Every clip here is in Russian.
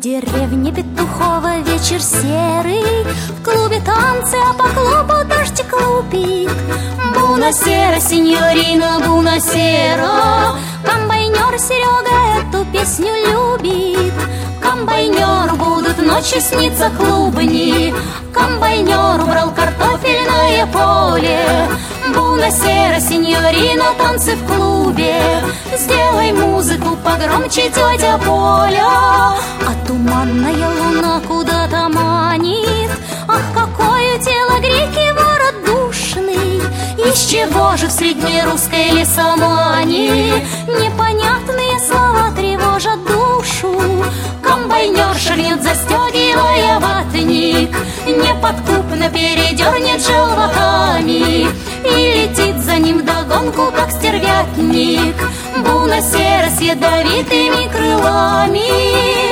деревне Петухова вечер серый, в клубе танцы, а по клубу дождик лупит. Бунасера, синьорина, бунасера, комбайнер Серега эту песню любит. Комбайнеру будут ночью сниться клубни, комбайнер убрал картофельное поле. Бунасера, синьорина, танцы в клубе, сделай музыку погромче, тетя Поля. А туманная луна куда-то манит, ах, какое тело греки ворот душный. Из чего же в среднерусской лесомане непонятные слова тревожат душу? Комбайнер шагнет, застегивая ватник, неподкупно передернет желваками и летит за ним вдогонку, как стервятник, бунасера с ядовитыми крылами.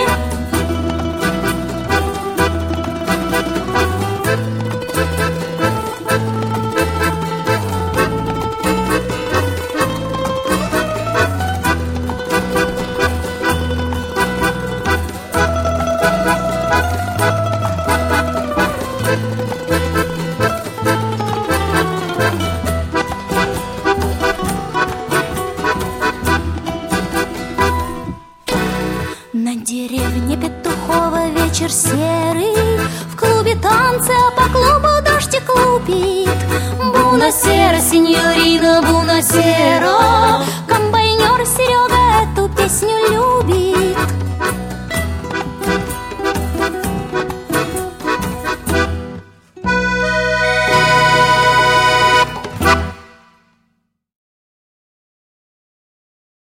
На деревне Петухова вечер серый, в клубе танцы, а по клубу дождик лупит. Бунасера, синьорина, бунасера,